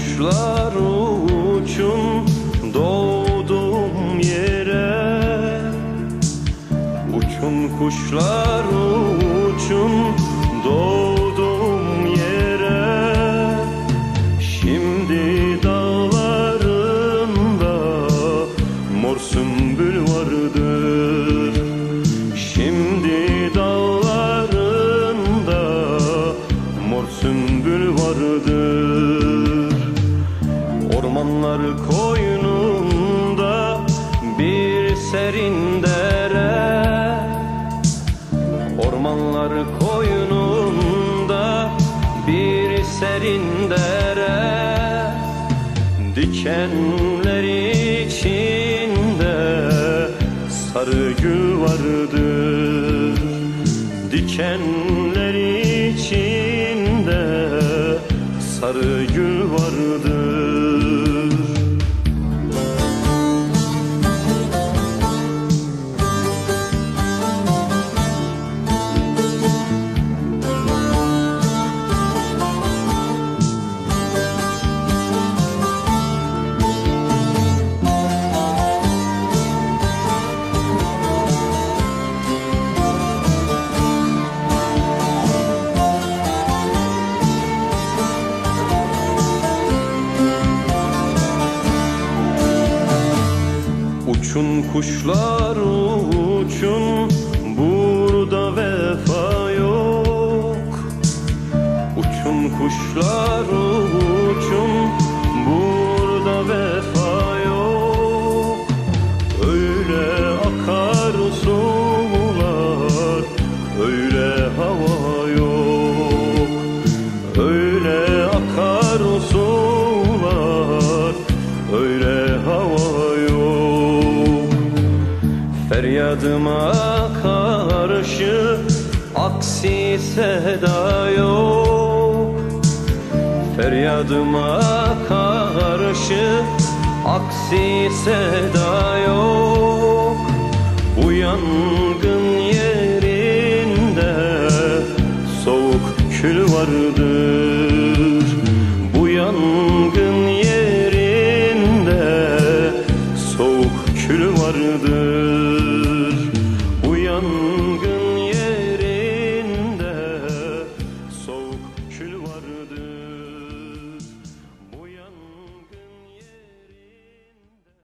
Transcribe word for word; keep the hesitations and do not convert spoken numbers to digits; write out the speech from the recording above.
kuşlar uçun doğduğum yere. Uçun kuşlar uçun doğduğum yere. Şimdi dağlarında mor sümbül vardır. Şimdi dağlarında mor sümbül vardır. Ormanlar koynunda bir serin dere. Ormanlar koynunda bir serin dere. Dikenler içinde sarı gül vardır. Dikenler içinde sarı gül vardır. Uçun kuşlar uçun, burada vefa yok. Uçun kuşlar uçun, burada vefa yok. Öyle akar sular, öyle hava yok. Öyle akar sular, öyle hava yok. Feryadıma karşı aksi seda yok. Feryadıma karşı aksi seda yok. Bu yangın yerinde soğuk kül vardır. Bu yangın